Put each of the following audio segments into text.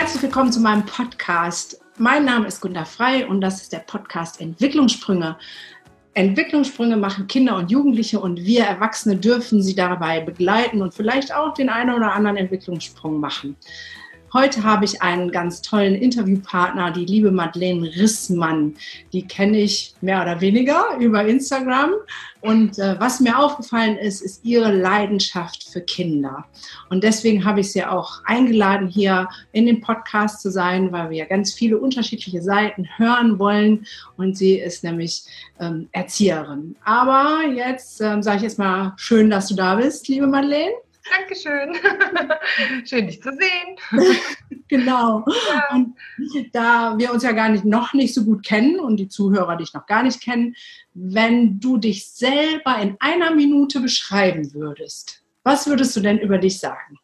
Herzlich willkommen zu meinem Podcast. Mein Name ist Gunda Frei und das ist der Podcast Entwicklungssprünge. Entwicklungssprünge machen Kinder und Jugendliche und wir Erwachsene dürfen sie dabei begleiten und vielleicht auch den einen oder anderen Entwicklungssprung machen. Heute habe ich einen ganz tollen Interviewpartner, die liebe Madeleine Rissmann. Die kenne ich mehr oder weniger über Instagram. Und was mir aufgefallen ist, ist ihre Leidenschaft für Kinder. Und deswegen habe ich sie auch eingeladen, hier in dem Podcast zu sein, weil wir ganz viele unterschiedliche Seiten hören wollen. Und sie ist nämlich Erzieherin. Aber jetzt sage ich jetzt mal, schön, dass du da bist, liebe Madeleine. Dankeschön. Schön, dich zu sehen. Genau. Ja. Und da wir uns ja noch nicht so gut kennen und die Zuhörer dich noch gar nicht kennen, wenn du dich selber in einer Minute beschreiben würdest, was würdest du denn über dich sagen?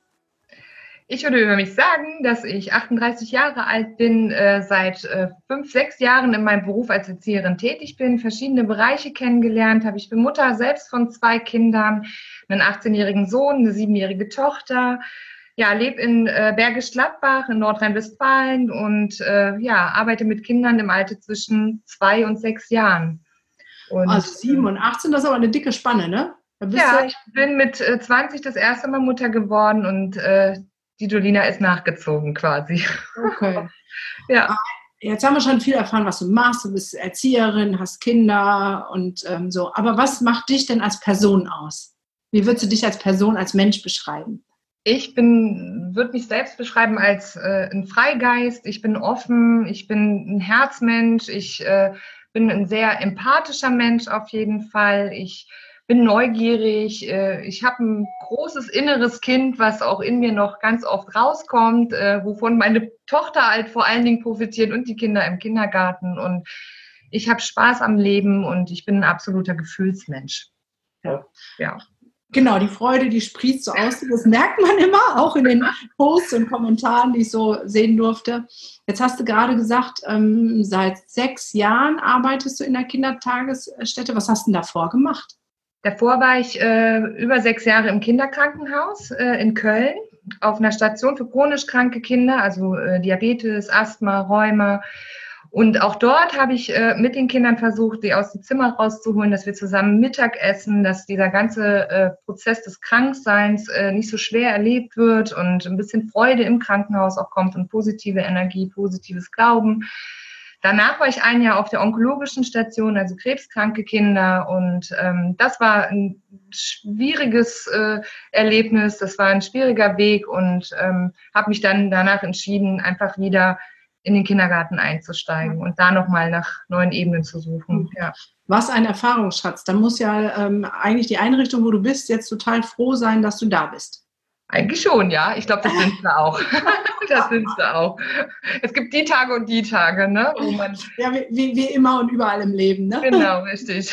Ich würde über mich sagen, dass ich 38 Jahre alt bin, seit 5, 6 Jahren in meinem Beruf als Erzieherin tätig bin, verschiedene Bereiche kennengelernt habe. Ich bin Mutter selbst von 2 Kindern, einen 18-jährigen Sohn, eine 7-jährige Tochter. Ja, lebe in Bergisch Gladbach in Nordrhein-Westfalen und arbeite mit Kindern im Alter zwischen 2 und 6 Jahren. Und, also 7 und 18, das ist aber eine dicke Spanne, ne? Ja, ich bin mit 20 das erste Mal Mutter geworden und die Jolina ist nachgezogen quasi. Okay. Ja. Jetzt haben wir schon viel erfahren, was du machst. Du bist Erzieherin, hast Kinder und so. Aber was macht dich denn als Person aus? Wie würdest du dich als Person, als Mensch beschreiben? Ich würde mich selbst beschreiben als ein Freigeist. Ich bin offen, ich bin ein Herzmensch, ich bin ein sehr empathischer Mensch auf jeden Fall. Ich bin neugierig, ich habe ein großes inneres Kind, was auch in mir noch ganz oft rauskommt, wovon meine Tochter halt vor allen Dingen profitiert und die Kinder im Kindergarten. Und ich habe Spaß am Leben und ich bin ein absoluter Gefühlsmensch. Ja. Genau, die Freude, die sprießt so aus. Das merkt man immer, auch in den Posts und Kommentaren, die ich so sehen durfte. Jetzt hast du gerade gesagt, seit 6 Jahren arbeitest du in der Kindertagesstätte. Was hast du denn davor gemacht? Davor war ich über 6 Jahre im Kinderkrankenhaus in Köln auf einer Station für chronisch kranke Kinder, also Diabetes, Asthma, Rheuma. Und auch dort habe ich mit den Kindern versucht, sie aus dem Zimmer rauszuholen, dass wir zusammen Mittag essen, dass dieser ganze Prozess des Krankseins nicht so schwer erlebt wird und ein bisschen Freude im Krankenhaus auch kommt und positive Energie, positives Glauben. Danach war ich 1 Jahr auf der onkologischen Station, also krebskranke Kinder. Und das war ein schwieriges Erlebnis, das war ein schwieriger Weg und habe mich dann danach entschieden, einfach wieder in den Kindergarten einzusteigen und da nochmal nach neuen Ebenen zu suchen. Ja. Was ein Erfahrungsschatz. Da muss ja eigentlich die Einrichtung, wo du bist, jetzt total froh sein, dass du da bist. Eigentlich schon, ja. Ich glaube, das sind wir auch. Das sind wir auch. Es gibt die Tage und die Tage, ne? Wo man ja, wie immer und überall im Leben, ne? Genau, richtig.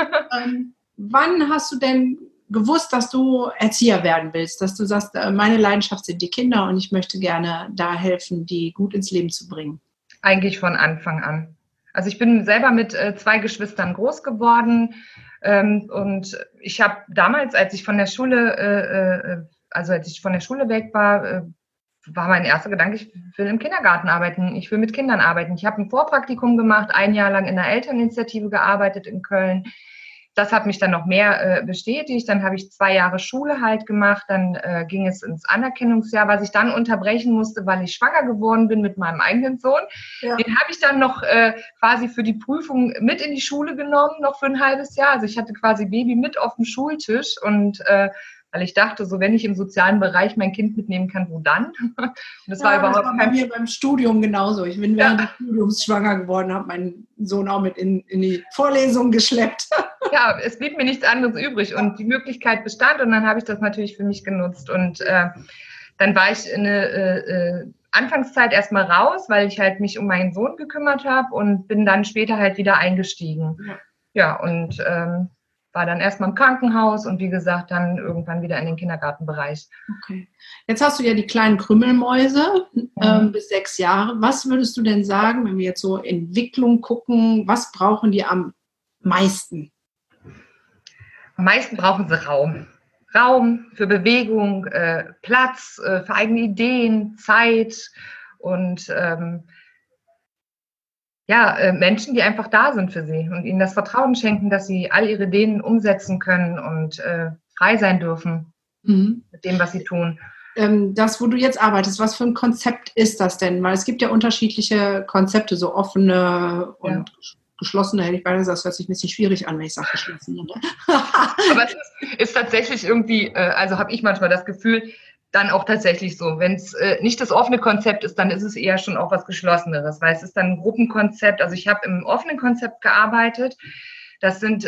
Wann hast du denn gewusst, dass du Erzieher werden willst? Dass du sagst, meine Leidenschaft sind die Kinder und ich möchte gerne da helfen, die gut ins Leben zu bringen? Eigentlich von Anfang an. Also ich bin selber mit 2 Geschwistern groß geworden und ich habe damals, als ich von der Schule weg war, war mein erster Gedanke, ich will im Kindergarten arbeiten, ich will mit Kindern arbeiten. Ich habe ein Vorpraktikum gemacht, 1 Jahr lang in der Elterninitiative gearbeitet in Köln. Das hat mich dann noch mehr bestätigt. Dann habe ich 2 Jahre Schule halt gemacht. Dann ging es ins Anerkennungsjahr, was ich dann unterbrechen musste, weil ich schwanger geworden bin mit meinem eigenen Sohn. Ja. Den habe ich dann noch quasi für die Prüfung mit in die Schule genommen, noch für ein halbes Jahr. Also ich hatte quasi Baby mit auf dem Schultisch und weil ich dachte, so wenn ich im sozialen Bereich mein Kind mitnehmen kann, wo dann? Und das war überhaupt bei mir beim Studium genauso. Ich bin während des Studiums schwanger geworden, habe meinen Sohn auch mit in die Vorlesung geschleppt. Ja, es blieb mir nichts anderes übrig und die Möglichkeit bestand und dann habe ich das natürlich für mich genutzt und dann war ich in eine Anfangszeit erstmal raus, weil ich halt mich um meinen Sohn gekümmert habe und bin dann später halt wieder eingestiegen. Ja, und war dann erstmal im Krankenhaus und wie gesagt, dann irgendwann wieder in den Kindergartenbereich. Okay. Jetzt hast du ja die kleinen Krümmelmäuse bis 6 Jahre. Was würdest du denn sagen, wenn wir jetzt so Entwicklung gucken, was brauchen die am meisten? Am meisten brauchen sie Raum. Raum für Bewegung, Platz für eigene Ideen, Zeit und Menschen, die einfach da sind für sie und ihnen das Vertrauen schenken, dass sie all ihre Ideen umsetzen können und frei sein dürfen mit dem, was sie tun. Das, wo du jetzt arbeitest, was für ein Konzept ist das denn? Weil es gibt ja unterschiedliche Konzepte, so offene und geschlossene, hätte ich beinahe gesagt, das hört sich ein bisschen schwierig an, wenn ich sage geschlossene. Ne? Aber es ist tatsächlich irgendwie, also habe ich manchmal das Gefühl, dann auch tatsächlich so. Wenn es nicht das offene Konzept ist, dann ist es eher schon auch was Geschlosseneres, weil es ist dann ein Gruppenkonzept. Also ich habe im offenen Konzept gearbeitet. Das sind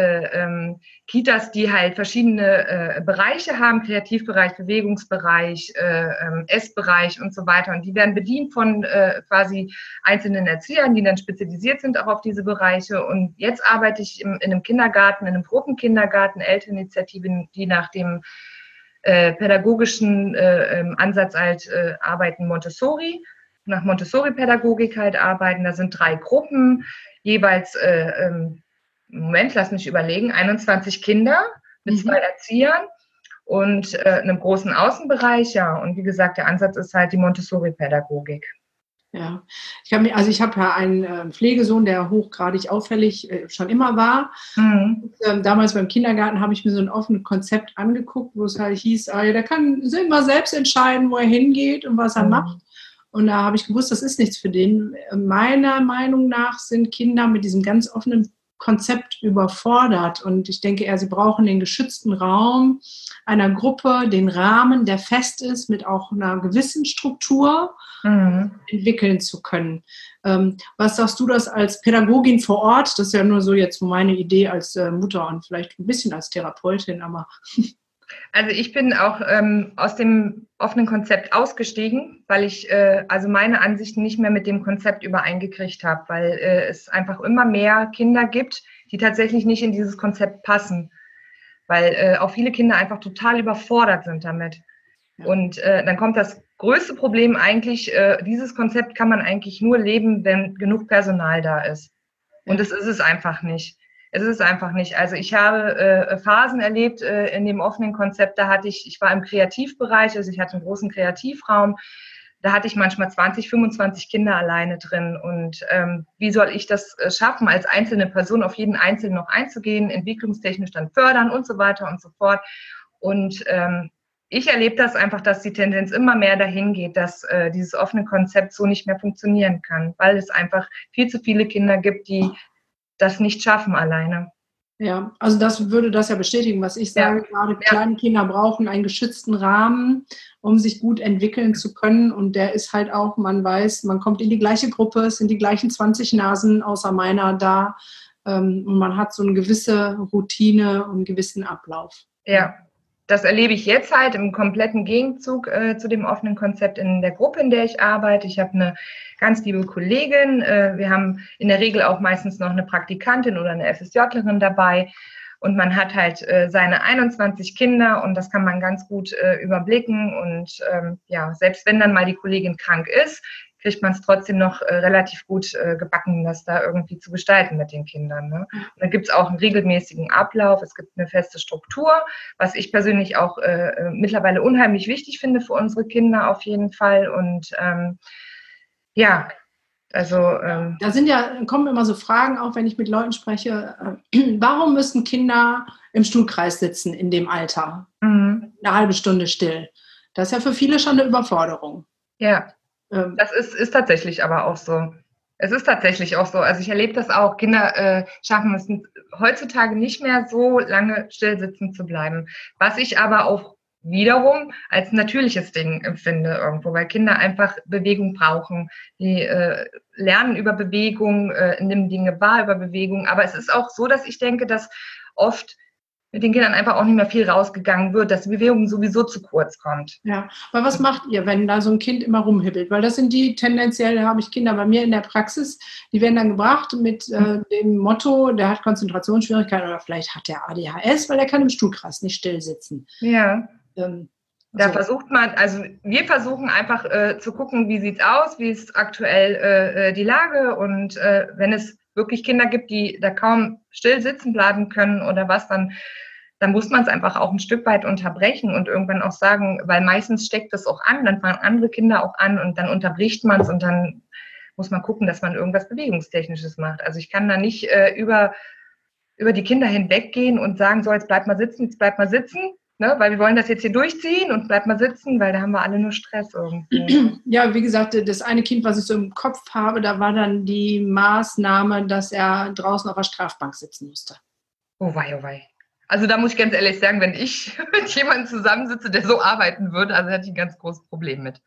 Kitas, die halt verschiedene Bereiche haben, Kreativbereich, Bewegungsbereich, Essbereich und so weiter. Und die werden bedient von quasi einzelnen Erziehern, die dann spezialisiert sind auch auf diese Bereiche. Und jetzt arbeite ich in einem Kindergarten, in einem Gruppenkindergarten, Elterninitiativen, die nach dem pädagogischen Ansatz halt arbeiten, Montessori, nach Montessori-Pädagogik halt arbeiten. Da sind 3 Gruppen, jeweils Moment, lass mich überlegen, 21 Kinder mit 2 Erziehern und einem großen Außenbereich, ja. Und wie gesagt, der Ansatz ist halt die Montessori-Pädagogik. Ja, ich habe ja einen Pflegesohn, der hochgradig auffällig schon immer war. Und, damals beim Kindergarten habe ich mir so ein offenes Konzept angeguckt, wo es halt hieß, der kann immer selbst entscheiden, wo er hingeht und was er macht. Und da habe ich gewusst, das ist nichts für den. Meiner Meinung nach sind Kinder mit diesem ganz offenen Konzept überfordert. Und ich denke sie brauchen den geschützten Raum einer Gruppe, den Rahmen, der fest ist, mit auch einer gewissen Struktur entwickeln zu können. Was sagst du das als Pädagogin vor Ort? Das ist ja nur so jetzt meine Idee als Mutter und vielleicht ein bisschen als Therapeutin, aber... Also ich bin auch aus dem offenen Konzept ausgestiegen, weil ich also meine Ansichten nicht mehr mit dem Konzept übereingekriegt habe, weil es einfach immer mehr Kinder gibt, die tatsächlich nicht in dieses Konzept passen, weil auch viele Kinder einfach total überfordert sind damit. Ja. Und dann kommt das größte Problem eigentlich, dieses Konzept kann man eigentlich nur leben, wenn genug Personal da ist. Und das ist es einfach nicht. Es ist einfach nicht. Also ich habe Phasen erlebt in dem offenen Konzept, ich war im Kreativbereich, also ich hatte einen großen Kreativraum, da hatte ich manchmal 20, 25 Kinder alleine drin. Und wie soll ich das schaffen, als einzelne Person auf jeden Einzelnen noch einzugehen, entwicklungstechnisch dann fördern und so weiter und so fort. Und ich erlebe das einfach, dass die Tendenz immer mehr dahin geht, dass dieses offene Konzept so nicht mehr funktionieren kann, weil es einfach viel zu viele Kinder gibt, die das nicht schaffen alleine. Ja, also das würde das ja bestätigen, was ich sage. Gerade kleine Kinder brauchen einen geschützten Rahmen, um sich gut entwickeln zu können. Und der ist halt auch, man weiß, man kommt in die gleiche Gruppe, es sind die gleichen 20 Nasen außer meiner da. Und man hat so eine gewisse Routine und einen gewissen Ablauf. Ja, das erlebe ich jetzt halt im kompletten Gegenzug zu dem offenen Konzept in der Gruppe, in der ich arbeite. Ich habe eine ganz liebe Kollegin. Wir haben in der Regel auch meistens noch eine Praktikantin oder eine FSJlerin dabei. Und man hat halt seine 21 Kinder und das kann man ganz gut überblicken. Und selbst wenn dann mal die Kollegin krank ist, kriegt man es trotzdem noch relativ gut gebacken, das da irgendwie zu gestalten mit den Kindern. Ne? Und da gibt es auch einen regelmäßigen Ablauf, es gibt eine feste Struktur, was ich persönlich auch mittlerweile unheimlich wichtig finde für unsere Kinder auf jeden Fall. Und da kommen immer so Fragen auf, wenn ich mit Leuten spreche, warum müssen Kinder im Stuhlkreis sitzen in dem Alter? Eine halbe Stunde still. Das ist ja für viele schon eine Überforderung. Ja. Das ist tatsächlich aber auch so. Es ist tatsächlich auch so. Also ich erlebe das auch. Kinder schaffen es heutzutage nicht mehr so lange still sitzen zu bleiben. Was ich aber auch wiederum als natürliches Ding empfinde irgendwo, weil Kinder einfach Bewegung brauchen. Die lernen über Bewegung, nehmen Dinge wahr über Bewegung. Aber es ist auch so, dass ich denke, dass oft mit den Kindern einfach auch nicht mehr viel rausgegangen wird, dass die Bewegung sowieso zu kurz kommt. Ja, aber was macht ihr, wenn da so ein Kind immer rumhibbelt? Weil das sind tendenziell habe ich Kinder bei mir in der Praxis, die werden dann gebracht mit dem Motto, der hat Konzentrationsschwierigkeiten oder vielleicht hat der ADHS, weil er kann im Stuhlkreis nicht still sitzen. Ja. Da versucht man, also wir versuchen einfach zu gucken, wie sieht's aus, wie ist aktuell die Lage und wenn es wirklich Kinder gibt, die da kaum still sitzen bleiben können oder was, dann dann muss man es einfach auch ein Stück weit unterbrechen und irgendwann auch sagen, weil meistens steckt das auch an, dann fangen andere Kinder auch an und dann unterbricht man es und dann muss man gucken, dass man irgendwas Bewegungstechnisches macht. Also ich kann da nicht über die Kinder hinweggehen und sagen, so, jetzt bleibt mal sitzen, ne, weil wir wollen das jetzt hier durchziehen und bleibt mal sitzen, weil da haben wir alle nur Stress irgendwo. Ja, wie gesagt, das eine Kind, was ich so im Kopf habe, da war dann die Maßnahme, dass er draußen auf der Strafbank sitzen musste. Oh wei, oh wei. Also da muss ich ganz ehrlich sagen, wenn ich mit jemandem zusammensitze, der so arbeiten würde, also hätte ich ein ganz großes Problem mit.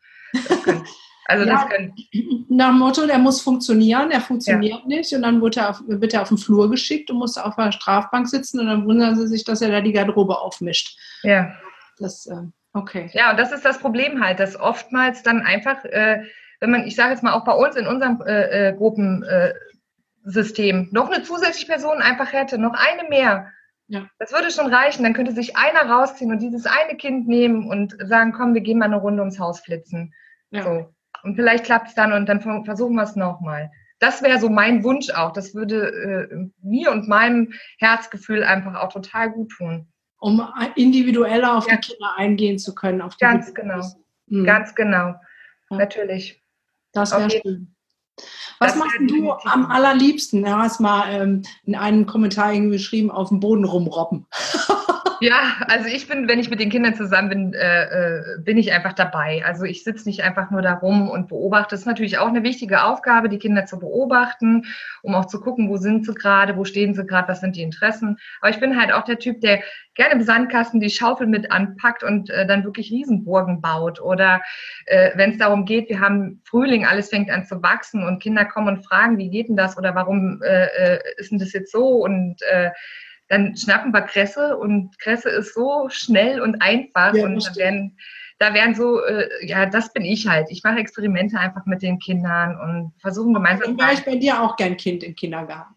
Nach dem Motto, der muss funktionieren, er funktioniert ja. nicht und dann wird er auf den Flur geschickt und musste auf der Strafbank sitzen und dann wundern sie sich, dass er da die Garderobe aufmischt. Ja. Okay. Ja, und das ist das Problem halt, dass oftmals dann einfach, wenn man, ich sage jetzt mal auch bei uns in unserem Gruppensystem noch eine zusätzliche Person einfach hätte, noch eine mehr. Ja. Das würde schon reichen, dann könnte sich einer rausziehen und dieses eine Kind nehmen und sagen, komm, wir gehen mal eine Runde ums Haus flitzen. Ja. So. Und vielleicht klappt es dann und dann versuchen wir es nochmal. Das wäre so mein Wunsch auch. Das würde mir und meinem Herzgefühl einfach auch total gut tun. Um individueller auf die Kinder eingehen zu können. Auf die ganz genau. Ganz genau. Ja. Natürlich. Das wäre schön. Was machst du am allerliebsten? Du hast mal in einem Kommentar irgendwie geschrieben, auf dem Boden rumrobben. Ja, also wenn ich mit den Kindern zusammen bin, bin ich einfach dabei. Also ich sitze nicht einfach nur da rum und beobachte. Das ist natürlich auch eine wichtige Aufgabe, die Kinder zu beobachten, um auch zu gucken, wo sind sie gerade, wo stehen sie gerade, was sind die Interessen. Aber ich bin halt auch der Typ, der gerne im Sandkasten die Schaufel mit anpackt und dann wirklich Riesenburgen baut. Oder wenn es darum geht, wir haben Frühling, alles fängt an zu wachsen und Kinder kommen und fragen, wie geht denn das oder warum ist denn das jetzt so? Und dann schnappen wir Kresse und Kresse ist so schnell und einfach und da werden so, das bin ich halt. Ich mache Experimente einfach mit den Kindern und versuchen gemeinsam. Dann wäre ich bei dir auch gern Kind im Kindergarten.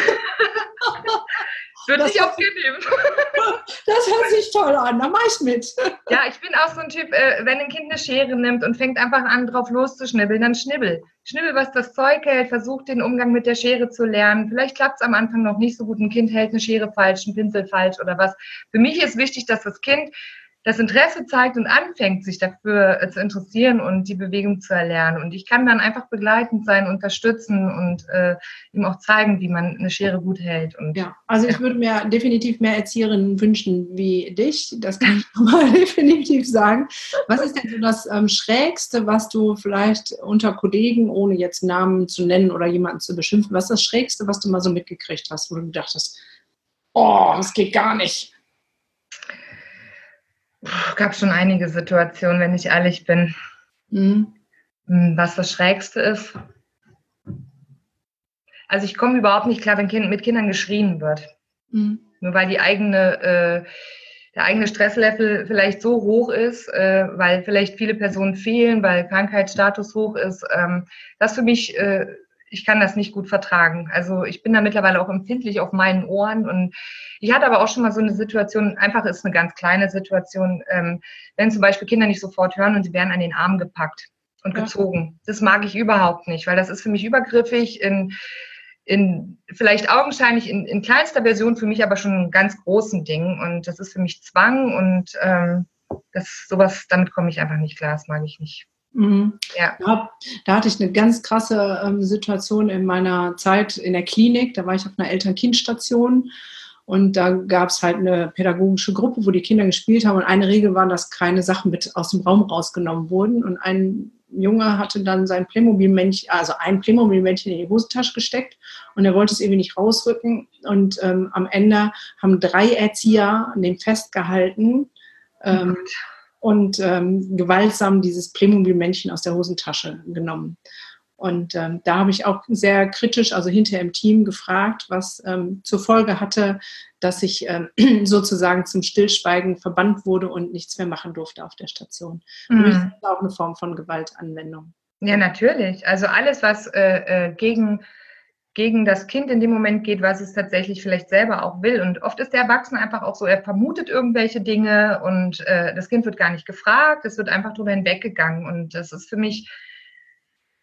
Würde ich auch gerne nehmen. Das hört sich toll an, da mach ich mit. Ja, ich bin auch so ein Typ, wenn ein Kind eine Schere nimmt und fängt einfach an, drauf loszuschnibbeln, dann schnibbel. Schnibbel, was das Zeug hält, versuch den Umgang mit der Schere zu lernen. Vielleicht klappt es am Anfang noch nicht so gut, ein Kind hält eine Schere falsch, einen Pinsel falsch oder was. Für mich ist wichtig, dass das Kind das Interesse zeigt und anfängt, sich dafür zu interessieren und die Bewegung zu erlernen. Und ich kann dann einfach begleitend sein, unterstützen und ihm auch zeigen, wie man eine Schere gut hält. Und, ich würde mir definitiv mehr Erzieherinnen wünschen wie dich. Das kann ich mal definitiv sagen. Was ist denn so das Schrägste, was du vielleicht unter Kollegen, ohne jetzt Namen zu nennen oder jemanden zu beschimpfen, was ist das Schrägste, was du mal so mitgekriegt hast, wo du dachtest, oh, das geht gar nicht? Gab schon einige Situationen, wenn ich ehrlich bin. Was das Schrägste ist. Also ich komme überhaupt nicht klar, wenn mit Kindern geschrien wird. Nur weil der eigene Stresslevel vielleicht so hoch ist, weil vielleicht viele Personen fehlen, weil Krankheitsstatus hoch ist. Das für mich, ich kann das nicht gut vertragen. Also ich bin da mittlerweile auch empfindlich auf meinen Ohren und ich hatte aber auch schon mal so eine Situation, einfach ist eine ganz kleine Situation, wenn zum Beispiel Kinder nicht sofort hören und sie werden an den Arm gepackt und gezogen. Das mag ich überhaupt nicht, weil das ist für mich übergriffig in vielleicht augenscheinlich in kleinster Version, für mich aber schon einen ganz großen Ding und das ist für mich Zwang und damit komme ich einfach nicht klar, das mag ich nicht. Ja. Da hatte ich eine ganz krasse Situation in meiner Zeit in der Klinik. Da war ich auf einer Eltern-Kind-Station und da gab es halt eine pädagogische Gruppe, wo die Kinder gespielt haben und eine Regel war, dass keine Sachen mit aus dem Raum rausgenommen wurden und ein Junge hatte dann sein Playmobil-Männchen, also ein Playmobil-Männchen in die Hosentasche gesteckt und er wollte es irgendwie nicht rausrücken und am Ende haben 3 Erzieher an dem festgehalten und gewaltsam dieses Playmobil-Männchen aus der Hosentasche genommen. Und da habe ich auch sehr kritisch, also hinterher im Team gefragt, was zur Folge hatte, dass ich sozusagen zum Stillschweigen verbannt wurde und nichts mehr machen durfte auf der Station. Für mich ist das auch eine Form von Gewaltanwendung. Ja, natürlich. Also alles, was gegen das Kind in dem Moment geht, was es tatsächlich vielleicht selber auch will. Und oft ist der Erwachsene einfach auch so, er vermutet irgendwelche Dinge und das Kind wird gar nicht gefragt, es wird einfach drüber hinweggegangen. Und das ist für mich,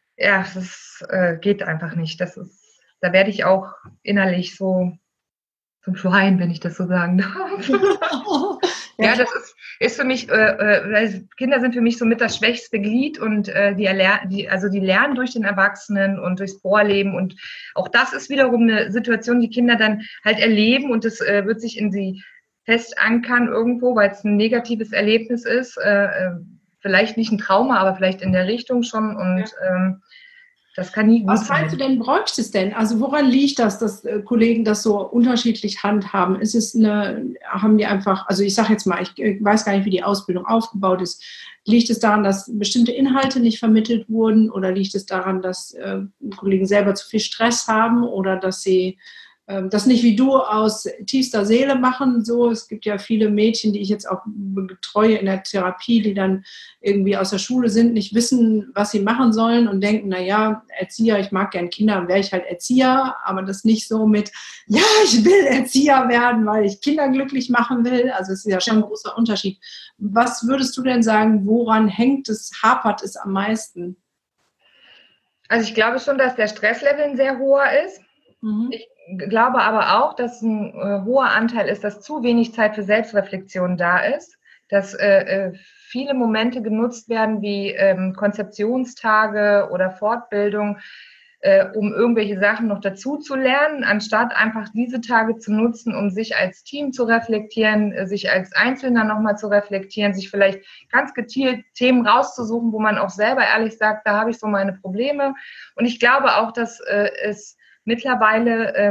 das geht einfach nicht. Da werde ich auch innerlich so zum Schwein, wenn ich das so sagen darf. Ja, das ist für mich, Kinder sind für mich somit das schwächste Glied und die lernen durch den Erwachsenen und durchs Vorleben und auch das ist wiederum eine Situation, die Kinder dann halt erleben und das wird sich in sie fest ankern irgendwo, weil es ein negatives Erlebnis ist, vielleicht nicht ein Trauma, aber vielleicht in der Richtung schon und das kann nie gut sein. Was meinst du denn, bräuchte es denn? Also woran liegt das, dass Kollegen das so unterschiedlich handhaben? Haben die einfach, also ich sage jetzt mal, ich weiß gar nicht, wie die Ausbildung aufgebaut ist. Liegt es daran, dass bestimmte Inhalte nicht vermittelt wurden oder liegt es daran, dass Kollegen selber zu viel Stress haben oder dass sie das nicht wie du aus tiefster Seele machen? So, es gibt ja viele Mädchen, die ich jetzt auch betreue in der Therapie, die dann irgendwie aus der Schule sind, nicht wissen, was sie machen sollen und denken, naja, Erzieher, ich mag gern Kinder, dann wäre ich halt Erzieher, aber das nicht so mit, ja, ich will Erzieher werden, weil ich Kinder glücklich machen will. Also es ist ja schon ein großer Unterschied. Was würdest du denn sagen, woran hapert es am meisten? Also ich glaube schon, dass der Stresslevel ein sehr hoher ist. Ich glaube aber auch, dass ein hoher Anteil ist, dass zu wenig Zeit für Selbstreflexion da ist, dass viele Momente genutzt werden wie Konzeptionstage oder Fortbildung, um irgendwelche Sachen noch dazu zu lernen, anstatt einfach diese Tage zu nutzen, um sich als Team zu reflektieren, sich als Einzelner nochmal zu reflektieren, sich vielleicht ganz gezielt Themen rauszusuchen, wo man auch selber ehrlich sagt, da habe ich so meine Probleme. Und ich glaube auch, dass es mittlerweile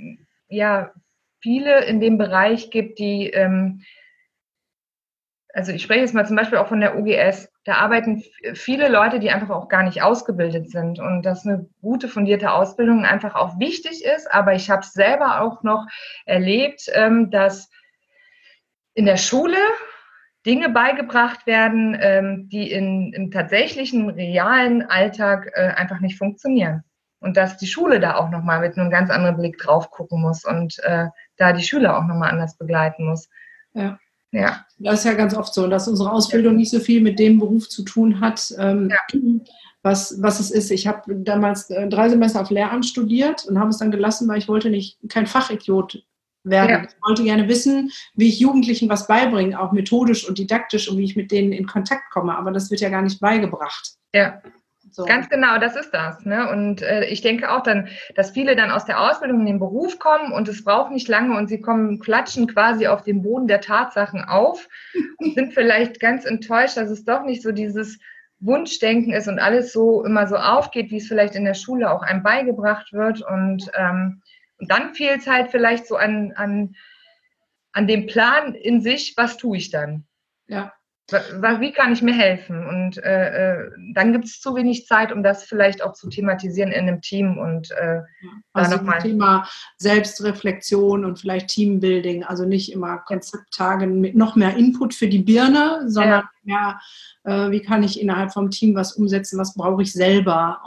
viele in dem Bereich gibt, die, also ich spreche jetzt mal zum Beispiel auch von der UGS, da arbeiten viele Leute, die einfach auch gar nicht ausgebildet sind und dass eine gute, fundierte Ausbildung einfach auch wichtig ist, aber ich habe es selber auch noch erlebt, dass in der Schule Dinge beigebracht werden, die im tatsächlichen, realen Alltag einfach nicht funktionieren. Und dass die Schule da auch nochmal mit einem ganz anderen Blick drauf gucken muss und da die Schüler auch nochmal anders begleiten muss. Ja. Ja. Das ist ja ganz oft so, dass unsere Ausbildung nicht so viel mit dem Beruf zu tun hat, was es ist. Ich habe damals 3 Semester auf Lehramt studiert und habe es dann gelassen, weil ich wollte kein Fachidiot werden. Ja. Ich wollte gerne wissen, wie ich Jugendlichen was beibringe, auch methodisch und didaktisch und wie ich mit denen in Kontakt komme. Aber das wird ja gar nicht beigebracht. Ja. So. Ganz genau, das ist das. Ne? Und ich denke auch dann, dass viele dann aus der Ausbildung in den Beruf kommen und es braucht nicht lange und sie klatschen quasi auf dem Boden der Tatsachen auf und sind vielleicht ganz enttäuscht, dass es doch nicht so dieses Wunschdenken ist und alles so immer so aufgeht, wie es vielleicht in der Schule auch einem beigebracht wird. Und dann fehlt es halt vielleicht so an dem Plan in sich, was tue ich dann? Ja. Wie kann ich mir helfen? Und dann gibt es zu wenig Zeit, um das vielleicht auch zu thematisieren in einem Team. Und also das Thema Selbstreflexion und vielleicht Teambuilding, also nicht immer Konzepttage mit noch mehr Input für die Birne, sondern mehr, wie kann ich innerhalb vom Team was umsetzen, was brauche ich selber,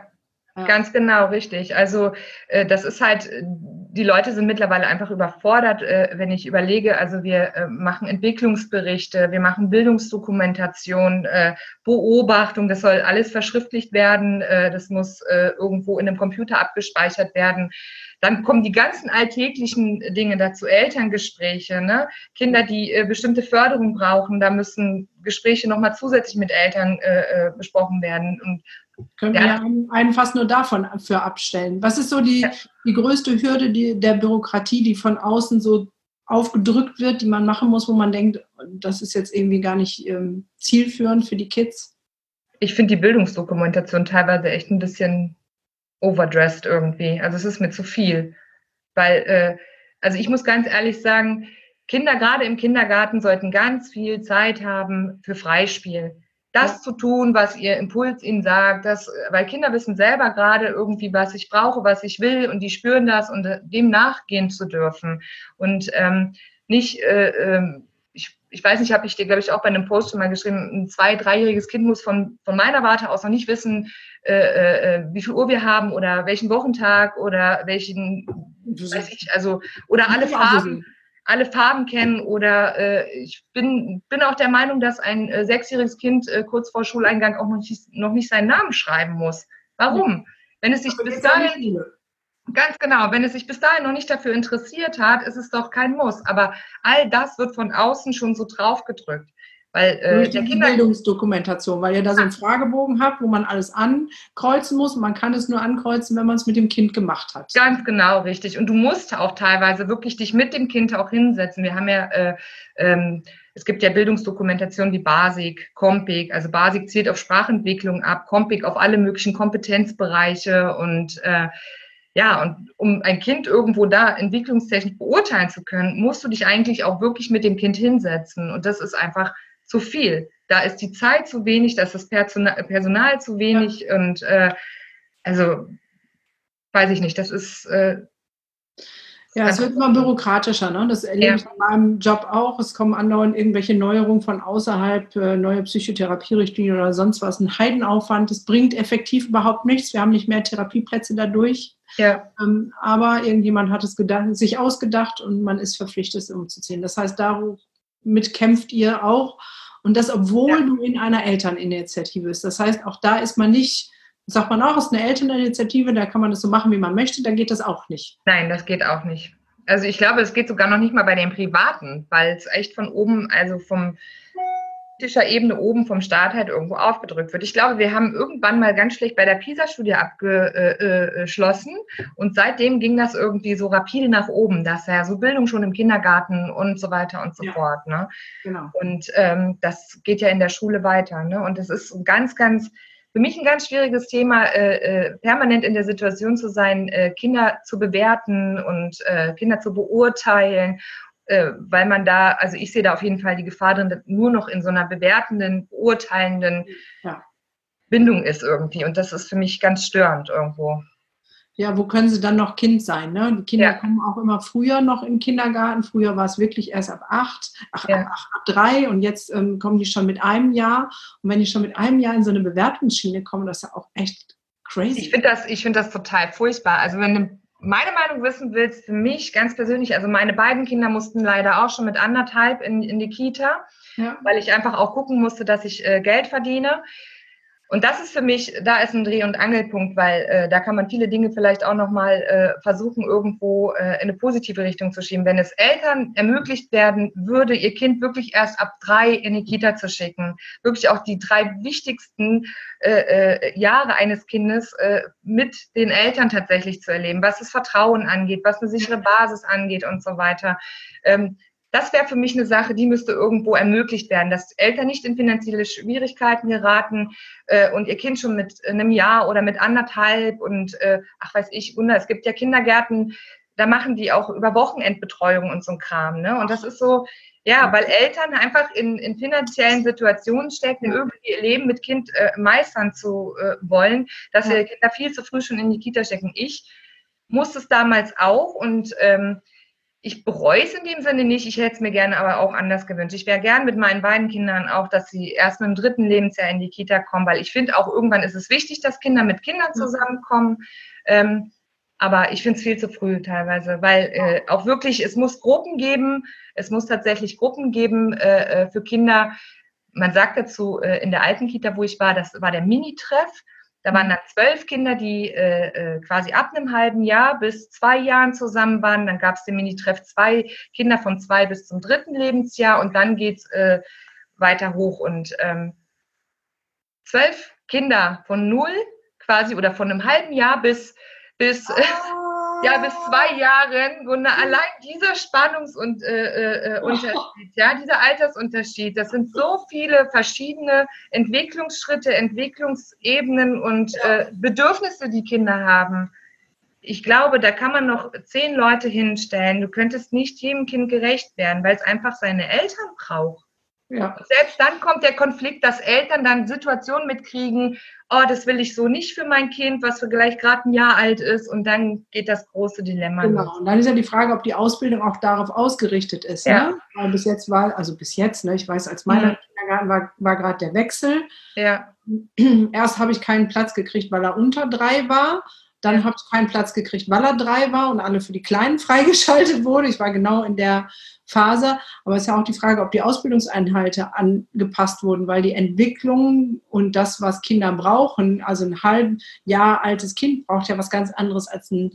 Ganz genau, richtig. Also das ist halt, die Leute sind mittlerweile einfach überfordert, wenn ich überlege, also wir machen Entwicklungsberichte, wir machen Bildungsdokumentation, Beobachtung, das soll alles verschriftlicht werden, das muss irgendwo in einem Computer abgespeichert werden. Dann kommen die ganzen alltäglichen Dinge dazu, Elterngespräche, ne? Kinder, die bestimmte Förderung brauchen, da müssen Gespräche nochmal zusätzlich mit Eltern besprochen werden. Und können wir einen fast nur davon für abstellen. Was ist so die größte Hürde der Bürokratie, die von außen so aufgedrückt wird, die man machen muss, wo man denkt, das ist jetzt irgendwie gar nicht zielführend für die Kids? Ich finde die Bildungsdokumentation teilweise echt ein bisschen overdressed irgendwie. Also es ist mir zu viel. Weil, also ich muss ganz ehrlich sagen, Kinder gerade im Kindergarten sollten ganz viel Zeit haben für Freispiel. Das zu tun, was ihr Impuls ihnen sagt, weil Kinder wissen selber gerade irgendwie, was ich brauche, was ich will und die spüren das und dem nachgehen zu dürfen. Und nicht, ich weiß nicht, habe ich dir, glaube ich, auch bei einem Post schon mal geschrieben, ein 2-, 3-jähriges Kind muss von meiner Warte aus noch nicht wissen, wie viel Uhr wir haben oder welchen Wochentag oder welchen, weiß ich, also, oder alle Farben kennen oder ich bin auch der Meinung, dass ein 6-jähriges Kind kurz vor Schuleingang auch noch nicht seinen Namen schreiben muss. Warum? Wenn es sich bis dahin... Ganz genau. Wenn es sich bis dahin noch nicht dafür interessiert hat, ist es doch kein Muss. Aber all das wird von außen schon so draufgedrückt. Weil Durch der die Bildungsdokumentation, weil ihr da so einen Fragebogen habt, wo man alles ankreuzen muss. Und man kann es nur ankreuzen, wenn man es mit dem Kind gemacht hat. Ganz genau, richtig. Und du musst auch teilweise wirklich dich mit dem Kind auch hinsetzen. Wir haben ja, es gibt ja Bildungsdokumentationen wie BASIC, COMPIC. Also BASIC zielt auf Sprachentwicklung ab, COMPIC auf alle möglichen Kompetenzbereiche. Und ja, und um ein Kind irgendwo da entwicklungstechnisch beurteilen zu können, musst du dich eigentlich auch wirklich mit dem Kind hinsetzen. Und das ist einfach zu viel. Da ist die Zeit zu wenig, da ist das Personal zu wenig. Ja. Und also weiß ich nicht, das ist... ja, es wird immer bürokratischer, ne? Das erlebe ich in meinem Job auch. Es kommen andauernd irgendwelche Neuerungen von außerhalb, neue Psychotherapierichtlinien oder sonst was. Ein Heidenaufwand, das bringt effektiv überhaupt nichts. Wir haben nicht mehr Therapieplätze dadurch. Ja. Aber irgendjemand hat es sich ausgedacht und man ist verpflichtet, es umzuziehen. Das heißt, damit kämpft ihr auch. Und das, obwohl du in einer Elterninitiative bist. Das heißt, auch da ist man nicht... Sagt man auch, es ist eine Elterninitiative, da kann man das so machen, wie man möchte, da geht das auch nicht. Nein, das geht auch nicht. Also ich glaube, es geht sogar noch nicht mal bei den Privaten, weil es echt von oben, also vom politischer Ebene oben vom Staat halt irgendwo aufgedrückt wird. Ich glaube, wir haben irgendwann mal ganz schlecht bei der PISA-Studie abgeschlossen und seitdem ging das irgendwie so rapide nach oben, dass ja so Bildung schon im Kindergarten und so weiter und so fort. Ne? Genau. Und das geht ja in der Schule weiter. Ne? Und es ist für mich ein ganz schwieriges Thema, permanent in der Situation zu sein, Kinder zu bewerten und Kinder zu beurteilen, weil man da, also ich sehe da auf jeden Fall die Gefahr drin, nur noch in so einer bewertenden, beurteilenden Bindung ist irgendwie. Und das ist für mich ganz störend irgendwo. Ja, wo können sie dann noch Kind sein? Ne? Die Kinder kommen auch immer früher noch im Kindergarten. Früher war es wirklich erst ab 3 und jetzt kommen die schon mit einem Jahr. Und wenn die schon mit einem Jahr in so eine Bewertungsschiene kommen, das ist ja auch echt crazy. Ich finde das total furchtbar. Also wenn du meine Meinung wissen willst, für mich ganz persönlich, also meine beiden Kinder mussten leider auch schon mit 1,5 in die Kita, weil ich einfach auch gucken musste, dass ich Geld verdiene. Und das ist für mich, da ist ein Dreh- und Angelpunkt, weil da kann man viele Dinge vielleicht auch nochmal versuchen, irgendwo in eine positive Richtung zu schieben. Wenn es Eltern ermöglicht werden würde, ihr Kind wirklich erst ab 3 in die Kita zu schicken, wirklich auch die 3 wichtigsten Jahre eines Kindes mit den Eltern tatsächlich zu erleben, was das Vertrauen angeht, was eine sichere Basis angeht und so weiter. Das wäre für mich eine Sache, die müsste irgendwo ermöglicht werden, dass Eltern nicht in finanzielle Schwierigkeiten geraten und ihr Kind schon mit einem Jahr oder mit 1,5 und es gibt ja Kindergärten, da machen die auch über Wochenendbetreuung und so ein Kram. Ne? Und das ist so, weil Eltern einfach in finanziellen Situationen stecken, irgendwie ihr Leben mit Kind meistern zu wollen, dass ihre Kinder viel zu früh schon in die Kita stecken. Ich musste es damals auch und ich bereue es in dem Sinne nicht, ich hätte es mir gerne aber auch anders gewünscht. Ich wäre gern mit meinen beiden Kindern auch, dass sie erst mit dem 3. Lebensjahr in die Kita kommen, weil ich finde auch irgendwann ist es wichtig, dass Kinder mit Kindern zusammenkommen. Aber ich finde es viel zu früh teilweise, weil auch wirklich, es muss tatsächlich Gruppen geben für Kinder. Man sagt dazu, in der alten Kita, wo ich war, das war der Mini-Treff. Da waren dann 12 Kinder, die quasi ab einem halben Jahr bis 2 Jahren zusammen waren. Dann gab es den Mini-Treff 2 Kinder von 2 bis zum 3. Lebensjahr und dann geht's weiter hoch. Und 12 Kinder von 0 quasi oder von einem halben Jahr bis 2 Jahren, wo allein dieser Spannungs- und Unterschied, dieser Altersunterschied, das sind so viele verschiedene Entwicklungsschritte, Entwicklungsebenen und Bedürfnisse, die Kinder haben. Ich glaube, da kann man noch 10 Leute hinstellen. Du könntest nicht jedem Kind gerecht werden, weil es einfach seine Eltern braucht. Ja. Und selbst dann kommt der Konflikt, dass Eltern dann Situationen mitkriegen, oh, das will ich so nicht für mein Kind, was vielleicht gerade ein Jahr alt ist. Und dann geht das große Dilemma los. Genau, und dann ist ja die Frage, ob die Ausbildung auch darauf ausgerichtet ist. Ne? Weil bis jetzt, ne, ich weiß, als meiner Kindergarten war gerade der Wechsel. Ja. Erst habe ich keinen Platz gekriegt, weil er unter 3 war. Dann habe ich keinen Platz gekriegt, weil er 3 war und alle für die Kleinen freigeschaltet wurde. Ich war genau in der Phase. Aber es ist ja auch die Frage, ob die Ausbildungseinhalte angepasst wurden, weil die Entwicklung und das, was Kinder brauchen, also ein halbes Jahr altes Kind braucht ja was ganz anderes als ein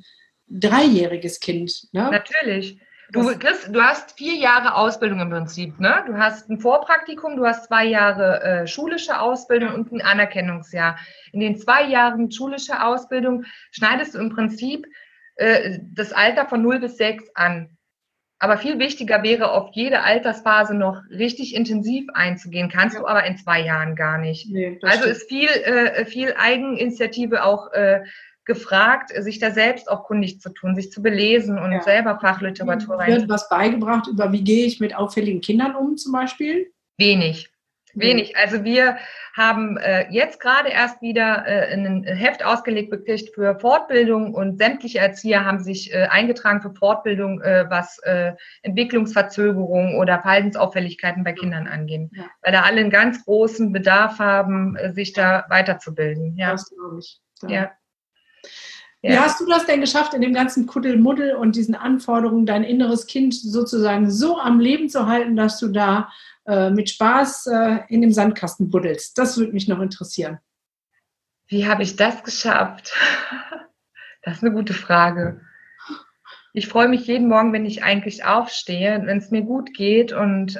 dreijähriges Kind. Ne? Natürlich. Du hast 4 Jahre Ausbildung im Prinzip, ne? Du hast ein Vorpraktikum, du hast 2 Jahre schulische Ausbildung und ein Anerkennungsjahr. In den 2 Jahren schulische Ausbildung schneidest du im Prinzip das Alter von 0 bis 6 an. Aber viel wichtiger wäre, auf jede Altersphase noch richtig intensiv einzugehen. Kannst du aber in 2 Jahren gar nicht. Nee, also stimmt. ist viel Eigeninitiative auch gefragt, sich da selbst auch kundig zu tun, sich zu belesen und selber Fachliteratur Wird was beigebracht über, wie gehe ich mit auffälligen Kindern um zum Beispiel? Wenig. Also wir haben jetzt gerade erst wieder ein Heft ausgelegt gekriegt für Fortbildung und sämtliche Erzieher haben sich eingetragen für Fortbildung, was Entwicklungsverzögerungen oder Verhaltensauffälligkeiten bei Kindern angehen. Ja. Weil da alle einen ganz großen Bedarf haben, sich da weiterzubilden. Ja. Das glaube ich. Ja. Wie hast du das denn geschafft, in dem ganzen Kuddelmuddel und diesen Anforderungen dein inneres Kind sozusagen so am Leben zu halten, dass du da mit Spaß in dem Sandkasten buddelst? Das würde mich noch interessieren. Wie habe ich das geschafft? Das ist eine gute Frage. Ich freue mich jeden Morgen, wenn ich eigentlich aufstehe, wenn es mir gut geht. Und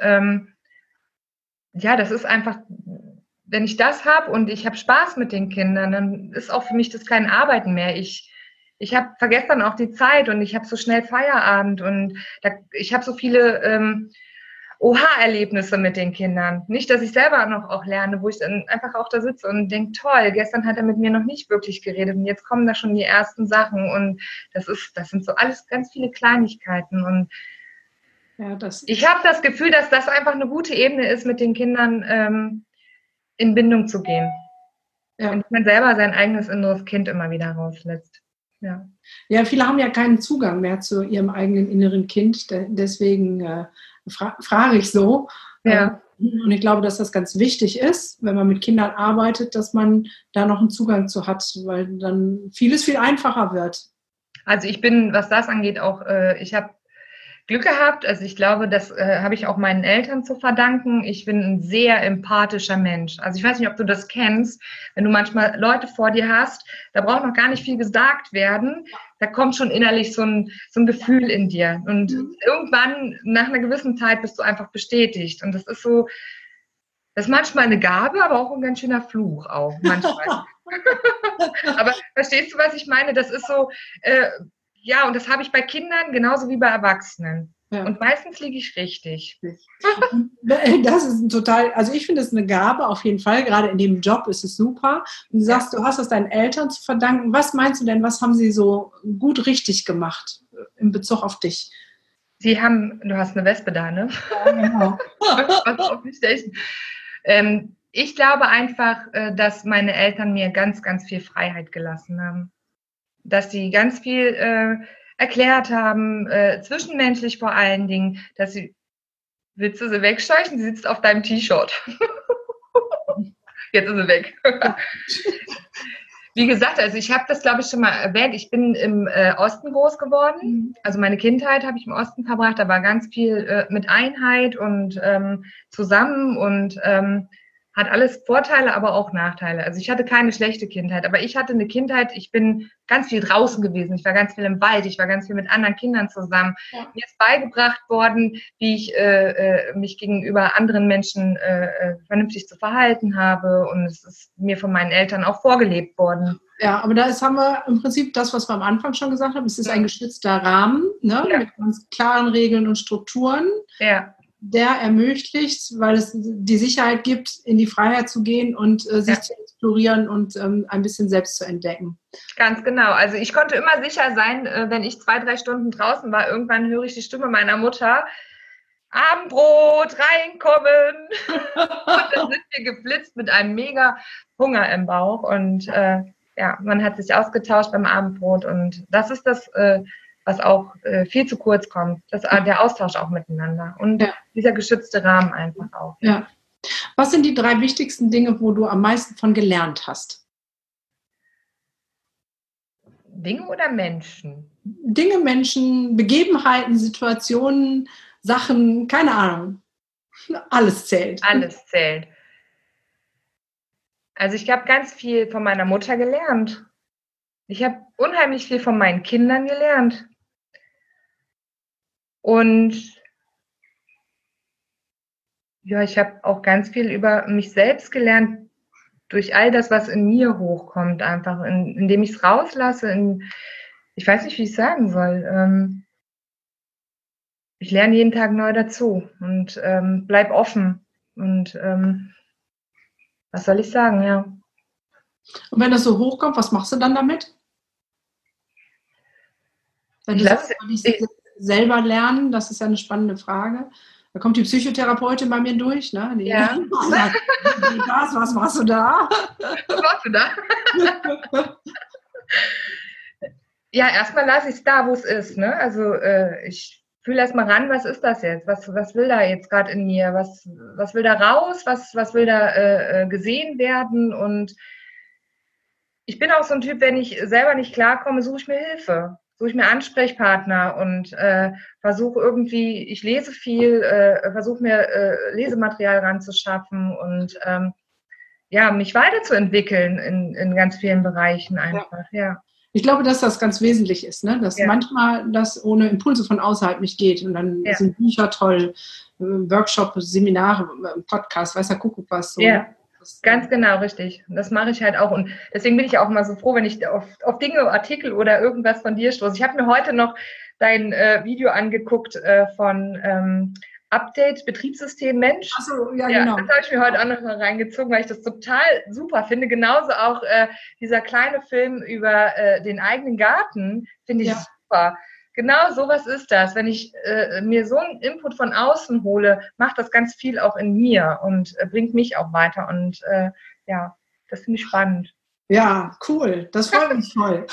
das ist einfach, wenn ich das habe und ich habe Spaß mit den Kindern, dann ist auch für mich das kein Arbeiten mehr. Ich vergesse dann auch die Zeit und ich habe so schnell Feierabend und ich habe so viele Oha-Erlebnisse mit den Kindern. Nicht, dass ich selber noch auch lerne, wo ich dann einfach auch da sitze und denke, toll, gestern hat er mit mir noch nicht wirklich geredet und jetzt kommen da schon die ersten Sachen und das sind so alles ganz viele Kleinigkeiten und ich habe das Gefühl, dass das einfach eine gute Ebene ist, mit den Kindern in Bindung zu gehen. Ja. Wenn man selber sein eigenes inneres Kind immer wieder rauslässt. Ja, viele haben ja keinen Zugang mehr zu ihrem eigenen inneren Kind, deswegen frage ich so. Ja. Und ich glaube, dass das ganz wichtig ist, wenn man mit Kindern arbeitet, dass man da noch einen Zugang zu hat, weil dann vieles viel einfacher wird. Also ich bin, was das angeht, auch, ich habe Glück gehabt. Also ich glaube, das habe ich auch meinen Eltern zu verdanken. Ich bin ein sehr empathischer Mensch. Also ich weiß nicht, ob du das kennst, wenn du manchmal Leute vor dir hast, da braucht noch gar nicht viel gesagt werden. Da kommt schon innerlich so ein Gefühl in dir. Und irgendwann, nach einer gewissen Zeit, bist du einfach bestätigt. Und das ist so, das ist manchmal eine Gabe, aber auch ein ganz schöner Fluch auch manchmal. Aber verstehst du, was ich meine? Das ist so, und das habe ich bei Kindern genauso wie bei Erwachsenen. Ja. Und meistens liege ich richtig. Das ist also ich finde es eine Gabe auf jeden Fall, gerade in dem Job ist es super. Und du sagst, du hast es deinen Eltern zu verdanken. Was meinst du denn, was haben sie so gut richtig gemacht in Bezug auf dich? Du hast eine Wespe da, ne? Ja, genau. Ich glaube einfach, dass meine Eltern mir ganz, ganz viel Freiheit gelassen haben. Dass sie ganz viel erklärt haben, zwischenmenschlich vor allen Dingen, dass willst du sie wegscheuchen? Sie sitzt auf deinem T-Shirt. Jetzt ist sie weg. Wie gesagt, also ich habe das, glaube ich, schon mal erwähnt. Ich bin im Osten groß geworden. Also meine Kindheit habe ich im Osten verbracht. Da war ganz viel mit Einheit und zusammen und hat alles Vorteile, aber auch Nachteile. Also ich hatte keine schlechte Kindheit, aber ich hatte eine Kindheit, ich bin ganz viel draußen gewesen, ich war ganz viel im Wald, ich war ganz viel mit anderen Kindern zusammen. Ja. Mir ist beigebracht worden, wie ich mich gegenüber anderen Menschen vernünftig zu verhalten habe und es ist mir von meinen Eltern auch vorgelebt worden. Ja, aber haben wir im Prinzip das, was wir am Anfang schon gesagt haben, es ist ein geschützter Rahmen, ne, mit ganz klaren Regeln und Strukturen. Ja. Der ermöglicht, weil es die Sicherheit gibt, in die Freiheit zu gehen und sich zu explorieren und ein bisschen selbst zu entdecken. Ganz genau. Also ich konnte immer sicher sein, wenn ich 2-3 Stunden draußen war, irgendwann höre ich die Stimme meiner Mutter, Abendbrot, reinkommen. Und dann sind wir geflitzt mit einem mega Hunger im Bauch und man hat sich ausgetauscht beim Abendbrot und das ist das, was auch viel zu kurz kommt, der Austausch auch miteinander und dieser geschützte Rahmen einfach auch. Ja. Was sind die 3 wichtigsten Dinge, wo du am meisten von gelernt hast? Dinge oder Menschen? Dinge, Menschen, Begebenheiten, Situationen, Sachen, keine Ahnung. Alles zählt. Alles zählt. Also ich habe ganz viel von meiner Mutter gelernt. Ich habe unheimlich viel von meinen Kindern gelernt. Und ja, ich habe auch ganz viel über mich selbst gelernt, durch all das, was in mir hochkommt, einfach, indem ich es rauslasse. Ich weiß nicht, wie ich es sagen soll. Ich lerne jeden Tag neu dazu und bleib offen. Und was soll ich sagen, ja. Und wenn das so hochkommt, was machst du dann damit? Wenn Ich du sagst, lasse, dich ich, selber lernen, das ist ja eine spannende Frage. Da kommt die Psychotherapeutin bei mir durch, ne? Die ja, sagt, was machst du da? was machst du da? Ja, erstmal lasse ich es da, wo es ist. Ne? Also ich fühle erstmal ran, was ist das jetzt? Was will da jetzt gerade in mir? Was will da raus? Was will da gesehen werden? Und ich bin auch so ein Typ, wenn ich selber nicht klarkomme, suche ich mir Hilfe. Suche ich mir Ansprechpartner und versuche irgendwie, ich lese viel, versuche mir Lesematerial ranzuschaffen und ja, mich weiterzuentwickeln in ganz vielen Bereichen einfach, ja. Ich glaube, dass das ganz wesentlich ist, ne? Dass Ja, manchmal das ohne Impulse von außerhalb nicht geht. Und dann ja, sind Bücher toll, Workshops, Seminare, Podcasts, weiß der Kuckuck was so. ja. Ne? Das, Ganz genau, richtig. Das mache ich halt auch. Und deswegen bin ich auch immer so froh, wenn ich auf Dinge, Artikel oder irgendwas von dir stoße. Ich habe mir heute noch dein Video angeguckt von Update Betriebssystem Mensch. ach so, ja, Ja, genau. das habe ich mir heute auch noch mal reingezogen, weil ich das total super finde. Genauso auch dieser kleine Film über den eigenen Garten finde ich Ja. super. Genau sowas ist das. Wenn ich mir so einen Input von außen hole, macht das ganz viel auch in mir und bringt mich auch weiter. Und ja, das finde ich spannend. Ja, cool. Das freut mich voll.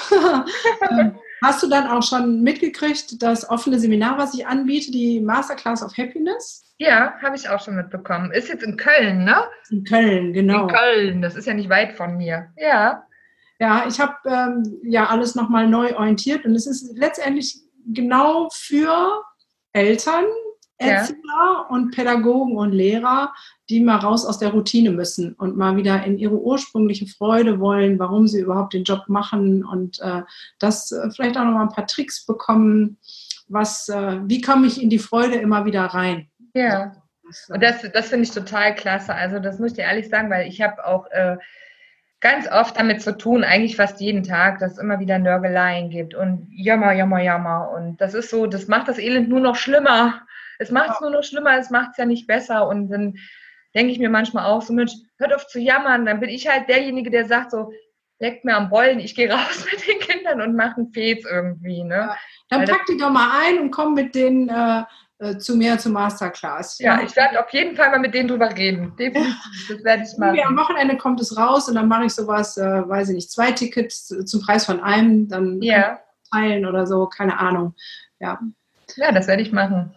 Hast du dann auch schon mitgekriegt, das offene Seminar, was ich anbiete, die Masterclass of Happiness? Ja, habe ich auch schon mitbekommen. Ist jetzt in Köln, ne? In Köln, genau. In Köln, das ist ja nicht weit von mir. Ja. Ja, ich habe ja alles nochmal neu orientiert und es ist letztendlich genau für Eltern, Erzieher und Pädagogen und Lehrer, die mal raus aus der Routine müssen und mal wieder in ihre ursprüngliche Freude wollen, warum sie überhaupt den Job machen und das vielleicht auch nochmal ein paar Tricks bekommen, wie komme ich in die Freude immer wieder rein. Ja. Und das finde ich total klasse. Also das muss ich dir ehrlich sagen, weil ich habe auch ganz oft damit zu tun, eigentlich fast jeden Tag, dass es immer wieder Nörgeleien gibt und Jammer, Jammer, Jammer. Und das ist so, das macht das Elend nur noch schlimmer. Es macht es nur noch schlimmer, es macht es ja nicht besser. Und dann denke ich mir manchmal auch so, Mensch, hört auf zu jammern. Dann bin ich halt derjenige, der sagt so, leckt mir am Bollen, ich gehe raus mit den Kindern und mache einen Fez irgendwie. Ne? Ja, dann pack die doch mal ein und komm mit denen zu mir zur Masterclass. Ja, ich werde auf jeden Fall mal mit denen drüber reden. Definitiv, das werde ich machen. Am Wochenende kommt es raus und dann mache ich sowas, weiß ich nicht, 2 Tickets zum Preis von einem, dann Ja. teilen oder so, keine Ahnung. Ja, Das werde ich machen.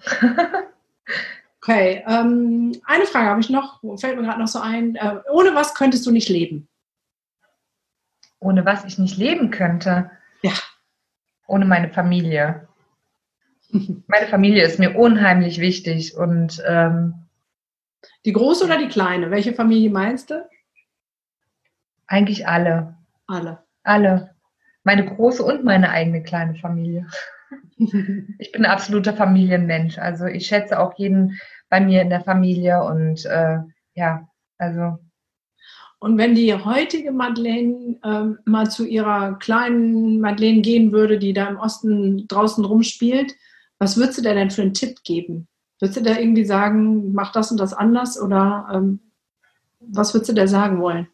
okay, eine Frage habe ich noch, fällt mir gerade noch so ein. Ohne was könntest du nicht leben? Ohne was ich nicht leben könnte? Ja. Ohne meine Familie. Meine Familie ist mir unheimlich wichtig und die große oder die kleine? Welche Familie meinst du? eigentlich alle. Alle. Alle. Meine große und meine eigene kleine Familie. Ich bin ein absoluter Familienmensch. Also ich schätze auch jeden bei mir in der Familie und ja, also. Und wenn die heutige Madeleine mal zu ihrer kleinen Madeleine gehen würde, die da im Osten draußen rumspielt, was würdest du dir denn für einen Tipp geben? Würdest du da irgendwie sagen, mach das und das anders oder was würdest du da sagen wollen?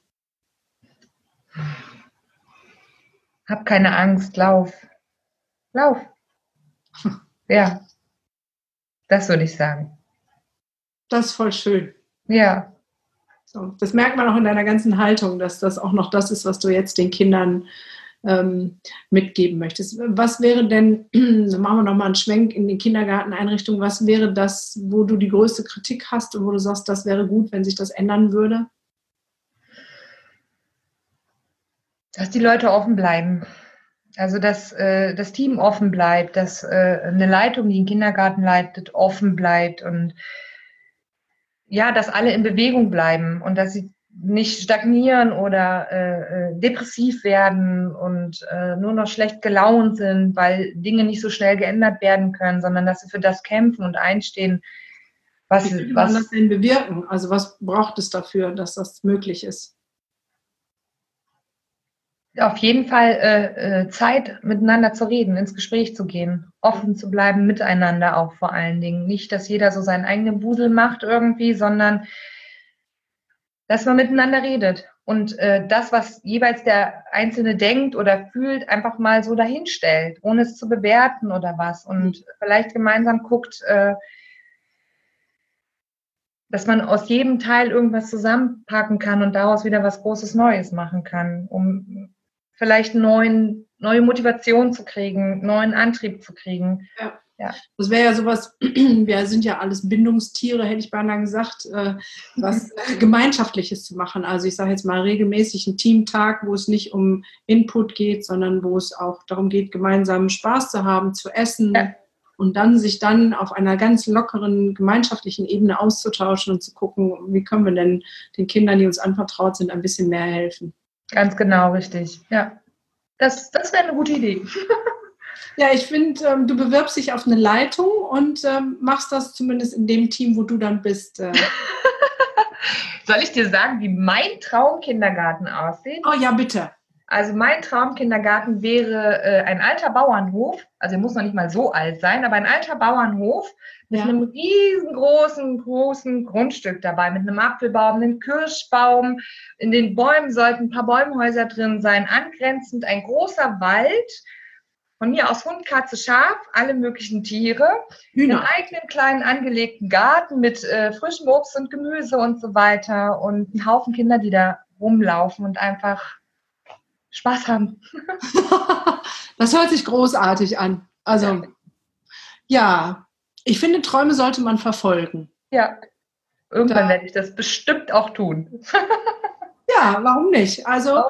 Hab keine Angst, lauf. Lauf. Ja, das würde ich sagen. Das ist voll schön. Ja. So, das merkt man auch in deiner ganzen Haltung, dass das auch noch das ist, was du jetzt den Kindern mitgeben möchtest. Was wäre denn, dann machen wir nochmal einen Schwenk in die Kindergarteneinrichtung, was wäre das, wo du die größte Kritik hast und wo du sagst, das wäre gut, wenn sich das ändern würde? Dass die Leute offen bleiben. Also, dass das Team offen bleibt, dass eine Leitung, die einen Kindergarten leitet, offen bleibt und ja, dass alle in Bewegung bleiben und dass sie nicht stagnieren oder depressiv werden und nur noch schlecht gelaunt sind, weil Dinge nicht so schnell geändert werden können, sondern dass sie für das kämpfen und einstehen, Wie könnte man das denn bewirken? Also was braucht es dafür, dass das möglich ist? Auf jeden Fall Zeit, miteinander zu reden, ins Gespräch zu gehen, offen zu bleiben miteinander auch vor allen Dingen. Nicht, dass jeder so seinen eigenen Wusel macht irgendwie, sondern dass man miteinander redet und das, was jeweils der Einzelne denkt oder fühlt, einfach mal so dahinstellt, ohne es zu bewerten oder was. Und vielleicht gemeinsam guckt, dass man aus jedem Teil irgendwas zusammenpacken kann und daraus wieder was Großes Neues machen kann, um vielleicht neue Motivation zu kriegen, neuen Antrieb zu kriegen. Ja. Das wäre ja sowas, wir sind ja alles Bindungstiere, hätte ich beinahe gesagt, was Gemeinschaftliches zu machen. Also ich sage jetzt mal regelmäßig einen Teamtag, wo es nicht um Input geht, sondern wo es auch darum geht, gemeinsam Spaß zu haben, zu essen und dann sich dann auf einer ganz lockeren gemeinschaftlichen Ebene auszutauschen und zu gucken, wie können wir denn den Kindern, die uns anvertraut sind, ein bisschen mehr helfen. Ganz genau, richtig. Ja, das wäre eine gute Idee. Ja, ich finde, du bewirbst dich auf eine Leitung und machst das zumindest in dem Team, wo du dann bist. Soll ich dir sagen, wie mein Traumkindergarten aussieht? Oh ja, bitte. Also mein Traumkindergarten wäre ein alter Bauernhof, also er muss noch nicht mal so alt sein, aber ein alter Bauernhof mit einem riesengroßen, großen Grundstück dabei, mit einem Apfelbaum, einem Kirschbaum. In den Bäumen sollten ein paar Bäumhäuser drin sein, angrenzend ein großer Wald. Von mir aus Hund, Katze, Schaf, alle möglichen Tiere. Hühner. Einen eigenen kleinen angelegten Garten mit frischem Obst und Gemüse und so weiter. Und einen Haufen Kinder, die da rumlaufen und einfach Spaß haben. Das hört sich großartig an. Also, ja, ich finde, Träume sollte man verfolgen. Ja, irgendwann werde ich das bestimmt auch tun. Ja, warum nicht? Also,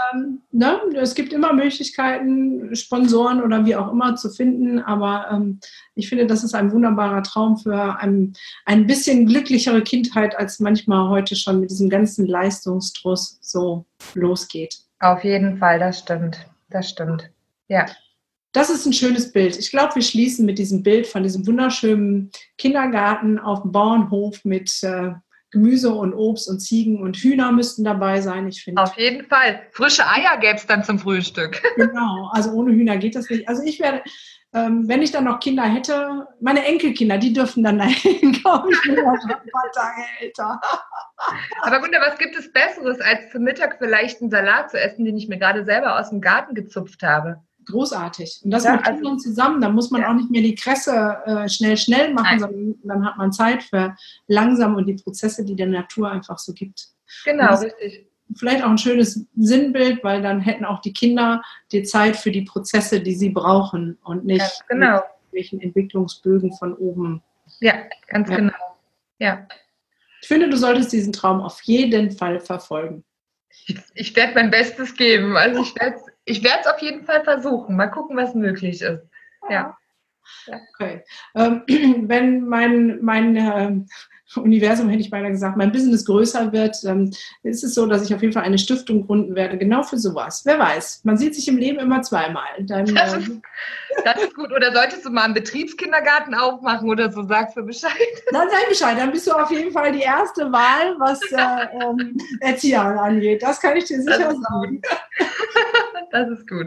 es gibt immer Möglichkeiten, Sponsoren oder wie auch immer zu finden, aber ich finde, das ist ein wunderbarer Traum für ein bisschen glücklichere Kindheit, als manchmal heute schon mit diesem ganzen Leistungsdruss so losgeht. Auf jeden Fall, das stimmt. Das stimmt. Ja. Das ist ein schönes Bild. Ich glaube, wir schließen mit diesem Bild von diesem wunderschönen Kindergarten auf dem Bauernhof mit Gemüse und Obst und Ziegen und Hühner müssten dabei sein. Ich finde. Auf jeden Fall. Frische Eier gäbe es dann zum Frühstück. Genau, also ohne Hühner geht das nicht. Also ich werde, wenn ich dann noch Kinder hätte, meine Enkelkinder, die dürfen dann dahin, glaube ich, bin ja schon ein paar Tage älter. Aber Gunda, was gibt es Besseres, als zum Mittag vielleicht einen Salat zu essen, den ich mir gerade selber aus dem Garten gezupft habe? Großartig. Und das mit Kindern zusammen, da muss man auch nicht mehr die Kresse schnell machen, sondern dann hat man Zeit für langsam und die Prozesse, die der Natur einfach so gibt. Genau, richtig. Vielleicht auch ein schönes Sinnbild, weil dann hätten auch die Kinder die Zeit für die Prozesse, die sie brauchen und nicht mit welchen Entwicklungsbögen von oben. Ja, ganz genau. Ja. Ich finde, du solltest diesen Traum auf jeden Fall verfolgen. Ich werde mein Bestes geben. Also ich werde es auf jeden Fall versuchen. Mal gucken, was möglich ist. Ja. Okay. Wenn mein Universum, hätte ich beinahe gesagt, mein Business größer wird, ist es so, dass ich auf jeden Fall eine Stiftung gründen werde, genau für sowas. Wer weiß, man sieht sich im Leben immer zweimal. Dann, das ist gut. Oder solltest du mal einen Betriebskindergarten aufmachen oder so, sagst du Bescheid? Dann sag Bescheid, dann bist du auf jeden Fall die erste Wahl, was Erzieher angeht. Das kann ich dir sicher sagen. Das ist gut.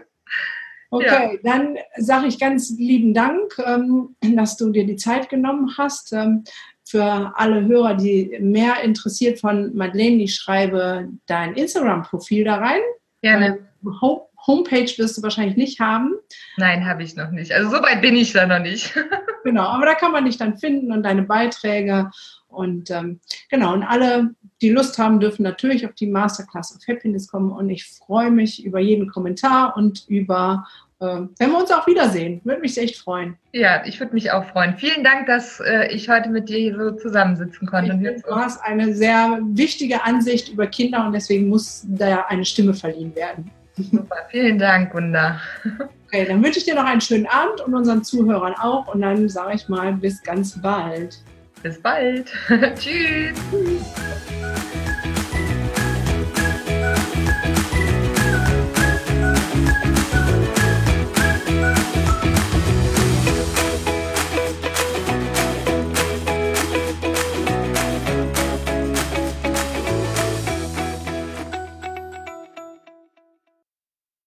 Okay, dann sage ich ganz lieben Dank, dass du dir die Zeit genommen hast. Für alle Hörer, die mehr interessiert von Madeleine, ich schreibe dein Instagram-Profil da rein. Gerne. Homepage wirst du wahrscheinlich nicht haben. Nein, habe ich noch nicht. Also so weit bin ich da noch nicht. Genau, aber da kann man dich dann finden und deine Beiträge. Und genau, und alle, die Lust haben, dürfen natürlich auf die Masterclass of Happiness kommen. Und ich freue mich über jeden Kommentar und über, wenn wir uns auch wiedersehen. Würde mich echt freuen. Ja, ich würde mich auch freuen. Vielen Dank, dass ich heute mit dir hier so zusammensitzen konnte. Du hast eine sehr wichtige Ansicht über Kinder und deswegen muss da eine Stimme verliehen werden. Super, vielen Dank, Gunda. Okay, dann wünsche ich dir noch einen schönen Abend und unseren Zuhörern auch. Und dann sage ich mal, bis ganz bald. Bis bald. Tschüss.